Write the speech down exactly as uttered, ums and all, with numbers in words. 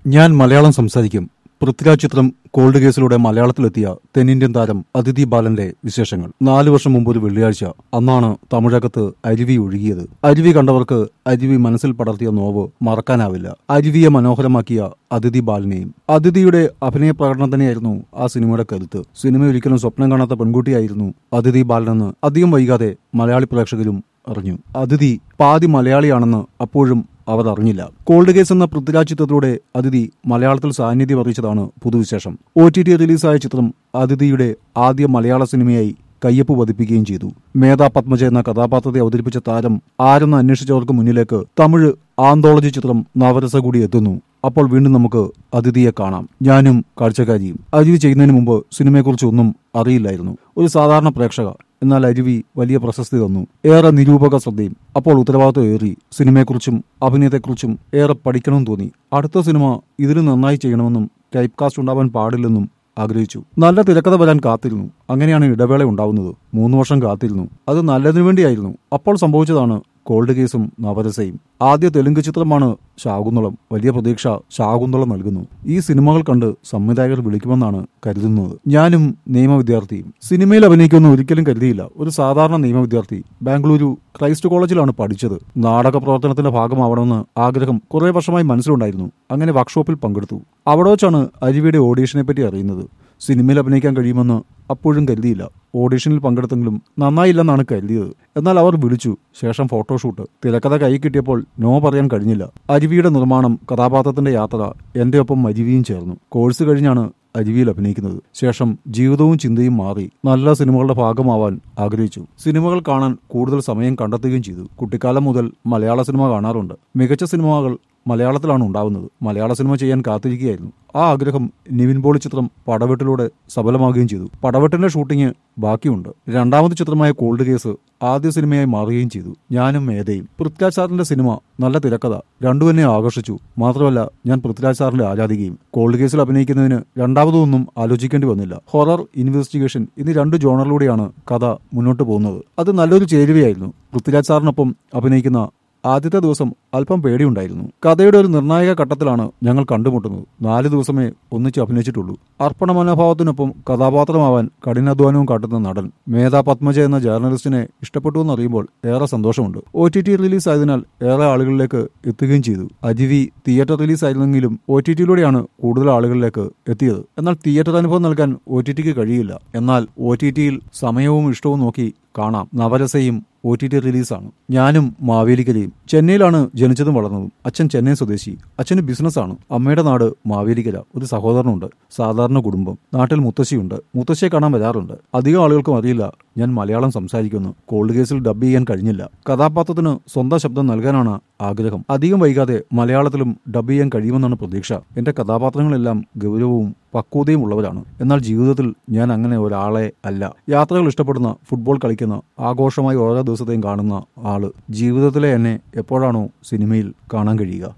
ഞാൻ മലയാളം സംസാരിക്കും. പൃഥ്വിരാജ് ചിത്രം കോൾഡ് കേസിലൂടെ മലയാളത്തിലെത്തിയ തെന്നിന്ത്യൻ താരം അതിഥി ബാലന്റെ വിശേഷങ്ങൾ. നാലു വർഷം മുമ്പ് ഒരു വെള്ളിയാഴ്ച, അന്നാണ് തമിഴകത്ത് അരുവി ഒഴുകിയത്. അരുവി കണ്ടവർക്ക് അരുവി മനസ്സിൽ പടർത്തിയ നോവ് മറക്കാനാവില്ല. അരുവിയെ മനോഹരമാക്കിയ അതിഥി ബാലനെയും. അതിഥിയുടെ അഭിനയ പ്രകടനം തന്നെയായിരുന്നു ആ സിനിമയുടെ കരുത്ത്. സിനിമ ഒരിക്കലും സ്വപ്നം കാണാത്ത പെൺകുട്ടിയായിരുന്നു അതിഥി ബാലനെന്ന് അധികം വൈകാതെ മലയാളി പ്രേക്ഷകരും അറിഞ്ഞു. അതിഥി പാതി മലയാളിയാണെന്ന് അപ്പോഴും അവർ അറിഞ്ഞില്ല. കോൾഡ് കേസ് എന്ന പൃഥ്വിരാജ് ചിത്രത്തിലൂടെ അതിഥി മലയാളത്തിൽ സാന്നിധ്യം അറിയിച്ചതാണ് പുതുവിശേഷം. ഒ ടി ടി റിലീസായ ചിത്രം അതിഥിയുടെ ആദ്യ മലയാള സിനിമയായി കയ്യൊപ്പ് പതിപ്പിക്കുകയും ചെയ്തു. മേധാ പത്മജ എന്ന കഥാപാത്രത്തെ അവതരിപ്പിച്ച താരം ആരെന്ന് അന്വേഷിച്ചവർക്ക് മുന്നിലേക്ക് തമിഴ് ആന്തോളജി ചിത്രം നവരസ കൂടി എത്തുന്നു. അപ്പോൾ വീണ്ടും നമുക്ക് അതിഥിയെ കാണാം. ഞാനും കാഴ്ചക്കാരിയും. അരുവി ചെയ്യുന്നതിന് മുമ്പ് സിനിമയെക്കുറിച്ച് ഒന്നും അറിയില്ലായിരുന്നു. ഒരു സാധാരണ പ്രേക്ഷക. എന്നാൽ അരുവി വലിയ പ്രശസ്തി തന്നു, ഏറെ നിരൂപക ശ്രദ്ധയും. അപ്പോൾ ഉത്തരവാദിത്വം ഏറി. സിനിമയെക്കുറിച്ചും അഭിനയത്തെക്കുറിച്ചും ഏറെ പഠിക്കണമെന്ന് തോന്നി. അടുത്ത സിനിമ ഇതിലും നന്നായി ചെയ്യണമെന്നും ടൈപ്പ് കാസ്റ്റ് ഉണ്ടാവാൻ പാടില്ലെന്നും ആഗ്രഹിച്ചു. നല്ല തിരക്കഥ വരാൻ കാത്തിരുന്നു. അങ്ങനെയാണ് ഇടവേള ഉണ്ടാവുന്നത്. മൂന്ന് വർഷം കാത്തിരുന്നു. അത് നല്ലതിനു വേണ്ടിയായിരുന്നു. അപ്പോൾ സംഭവിച്ചതാണ് കോൾഡ് കേസും നവരസയും. ആദ്യ തെലുങ്ക് ചിത്രമാണ് ശാകുന്തളം. വലിയ പ്രതീക്ഷ ശാകുന്തളം നൽകുന്നു. ഈ സിനിമകൾ കണ്ട് സംവിധായകർ വിളിക്കുമെന്നാണ് കരുതുന്നത്. ഞാനും നിയമ വിദ്യാർത്ഥിയും. സിനിമയിൽ അഭിനയിക്കുമെന്ന് ഒരിക്കലും കരുതിയില്ല. ഒരു സാധാരണ നിയമ വിദ്യാർത്ഥി. ബാംഗ്ലൂരു ക്രൈസ്റ്റ് കോളേജിലാണ് പഠിച്ചത്. നാടക പ്രവർത്തനത്തിന്റെ ഭാഗമാവണമെന്ന് ആഗ്രഹം കുറെ വർഷമായി മനസ്സിലുണ്ടായിരുന്നു. അങ്ങനെ വർക്ക്ഷോപ്പിൽ പങ്കെടുത്തു. അവിടെ വെച്ചാണ് അരുവിയുടെ ഓഡീഷനെ പറ്റി അറിയുന്നത്. സിനിമയിൽ അഭിനയിക്കാൻ കഴിയുമെന്ന് അപ്പോഴും കരുതിയില്ല. ഓഡീഷനിൽ പങ്കെടുത്തെങ്കിലും നന്നായില്ലെന്നാണ് കരുതിയത്. എന്നാൽ അവർ വിളിച്ചു. ശേഷം ഫോട്ടോഷൂട്ട്. തിരക്കഥ കൈ കിട്ടിയപ്പോൾ നോ പറയാൻ കഴിഞ്ഞില്ല. അരുവിയുടെ നിർമ്മാണം, കഥാപാത്രത്തിന്റെ യാത്ര, എന്റെ ഒപ്പം അരുവിയും ചേർന്നു. കോഴ്സ് കഴിഞ്ഞാണ് അരുവിയിൽ അഭിനയിക്കുന്നത്. ശേഷം ജീവിതവും ചിന്തയും മാറി. നല്ല സിനിമകളുടെ ഭാഗമാവാൻ ആഗ്രഹിച്ചു. സിനിമകൾ കാണാൻ കൂടുതൽ സമയം കണ്ടെത്തുകയും ചെയ്തു. കുട്ടിക്കാലം മുതൽ മലയാള സിനിമ കാണാറുണ്ട്. മികച്ച സിനിമകൾ മലയാളത്തിലാണ് ഉണ്ടാവുന്നത്. മലയാള സിനിമ ചെയ്യാൻ കാത്തിരിക്കുകയായിരുന്നു. ആ ആഗ്രഹം നിവിൻ പോളി ചിത്രം പടവെട്ടിലൂടെ സഫലമാകുകയും ചെയ്തു. പടവെട്ടിന്റെ ഷൂട്ടിംഗ് ബാക്കിയുണ്ട്. രണ്ടാമത് ചിത്രമായ കോൾഡ് കേസ് ആദ്യ സിനിമയായി മാറുകയും ചെയ്തു. ഞാനും മേധയും. പൃഥ്വിരാജ് സാറിന്റെ സിനിമ, നല്ല തിരക്കഥ, രണ്ടും എന്നെ ആകർഷിച്ചു. മാത്രമല്ല, ഞാൻ പൃഥ്വിരാജ് സാറിന്റെ ആരാധികയും. കോൾഡ് കേസിൽ അഭിനയിക്കുന്നതിന് രണ്ടാമതൊന്നും ആലോചിക്കേണ്ടി വന്നില്ല. ഹൊറർ, ഇൻവെസ്റ്റിഗേഷൻ എന്നീ രണ്ട് ജോണറിലൂടെയാണ് കഥ മുന്നോട്ട് പോകുന്നത്. അത് നല്ലൊരു ചേരുവയായിരുന്നു. പൃഥ്വിരാജ് സാറിനൊപ്പം അഭിനയിക്കുന്ന ആദ്യത്തെ ദിവസം അല്പം പേടിയുണ്ടായിരുന്നു. കഥയുടെ ഒരു നിർണായക ഘട്ടത്തിലാണ് ഞങ്ങൾ കണ്ടുമുട്ടുന്നത്. നാല് ദിവസമേ ഒന്നിച്ച് അഭിനയിച്ചിട്ടുള്ളൂ. അർപ്പണ മനോഭാവത്തിനൊപ്പം കഥാപാത്രമാവാൻ കഠിനാധ്വാനവും കാട്ടുന്ന നടൻ മേധാ പത്മജ എന്ന ജേർണലിസ്റ്റിനെ ഇഷ്ടപ്പെട്ടു എന്നറിയുമ്പോൾ ഏറെ സന്തോഷമുണ്ട്. ഒ ടി ടി റിലീസ് ആയതിനാൽ ഏറെ ആളുകളിലേക്ക് എത്തുകയും ചെയ്തു. അരുവി തിയേറ്റർ റിലീസ് ആയിരുന്നെങ്കിലും ഒ ടി ടിയിലൂടെയാണ് കൂടുതൽ ആളുകളിലേക്ക് എത്തിയത്. എന്നാൽ തിയേറ്റർ അനുഭവം നൽകാൻ ഒ ടി ടിക്ക് കഴിയില്ല. എന്നാൽ ഒ ടി ടിയിൽ സമയവും ഇഷ്ടവും നോക്കി കാണാം. നവരസയും ഒ ടി ടി റിലീസാണ്. ഞാനും മാവേലിക്കരയും. ചെന്നൈയിലാണ് ജനിച്ചതും വളർന്നതും. അച്ഛൻ ചെന്നൈ സ്വദേശി. അച്ഛന് ബിസിനസ്സാണ്. അമ്മയുടെ നാട് മാവേലിക്കര. ഒരു സഹോദരനുണ്ട്. സാധാരണ കുടുംബം. നാട്ടിൽ മുത്തശ്ശിയുണ്ട്. മുത്തശ്ശിയെ കാണാൻ വരാറുണ്ട്. അധികം ആളുകൾക്കും അറിയില്ല ഞാൻ മലയാളം സംസാരിക്കുന്നു. കോൾഡ് കേസിൽ ഡബ് ചെയ്യാൻ കഴിഞ്ഞില്ല. കഥാപാത്രത്തിന് സ്വന്തം ശബ്ദം നൽകാനാണ് ആഗ്രഹം. അധികം വൈകാതെ മലയാളത്തിലും ഡബ് ചെയ്യാൻ കഴിയുമെന്നാണ് പ്രതീക്ഷ. എന്റെ കഥാപാത്രങ്ങളെല്ലാം ഗൗരവവും പക്വതയും ഉള്ളവരാണ്. എന്നാൽ ജീവിതത്തിൽ ഞാൻ അങ്ങനെ ഒരാളെ അല്ല. യാത്രകൾ ഇഷ്ടപ്പെടുന്ന, ഫുട്ബോൾ കളിക്കുന്ന, ആഘോഷമായി ഓരോ ദിവസത്തെയും കാണുന്ന ആള്. ജീവിതത്തിലെ എന്നെ എപ്പോഴാണോ സിനിമയിൽ കാണാൻ കഴിയുക.